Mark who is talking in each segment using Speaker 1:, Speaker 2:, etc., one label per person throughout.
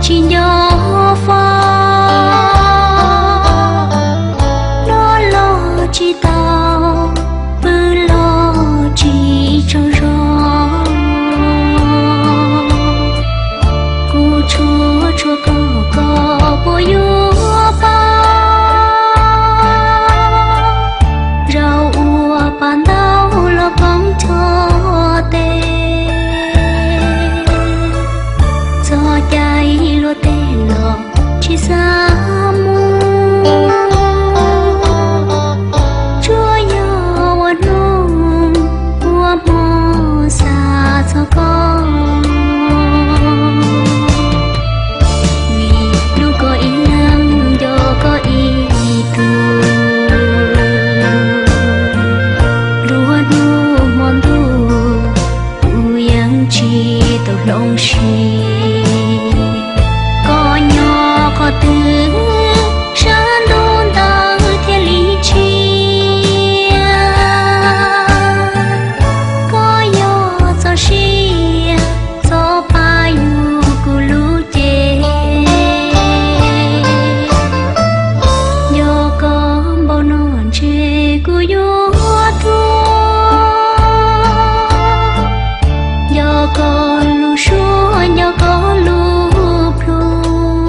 Speaker 1: chỉ nhỏ pha nó lo chỉ tao bư lo chỉ cho rõ cô chúa có bố yêu ba rau ua pan đau lo bóng cho tê cho chạy lo tê lo chỉ xa mu chúa yêu anh nung ua mò xa cho con vì lu có ý năng do có ý tu lúa nu mòn tu u yang chi tàu long chi có nhỏ có tư山东到天里去có yo cho xi cho ba yu cu lu chê yo con bao non chê cu yo thua yo con lu shua yo con lu plu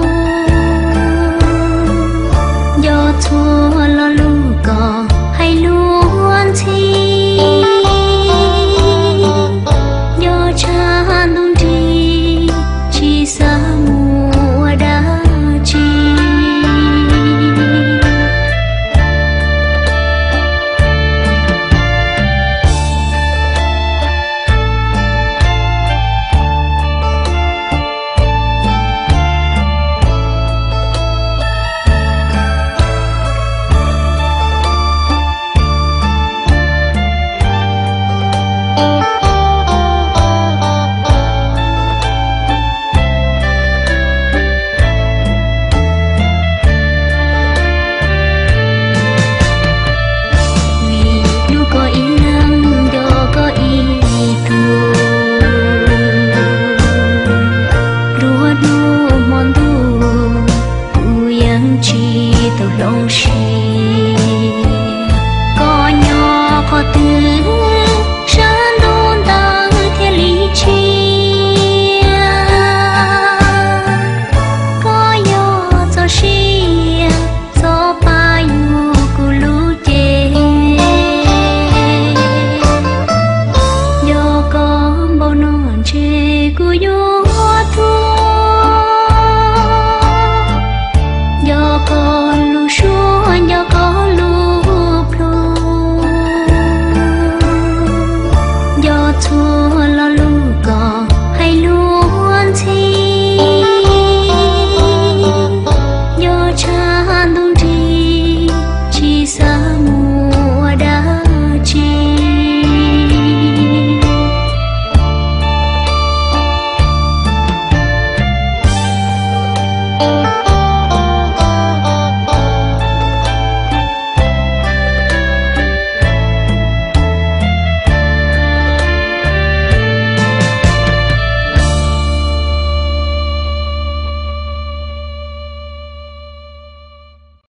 Speaker 1: yo thua lo lu có hay luôn chi yo cha nung chi chi sa mùa đã chi long chi có nhỏ có tư山东到天里去có yo cho xi cho ba yu cu lu chê yo con bao non chê cu yo thua yo con lu shua yo con lu plu yo thua lo lu có hay luôn chi yo cha nung chi sa mùa đã chi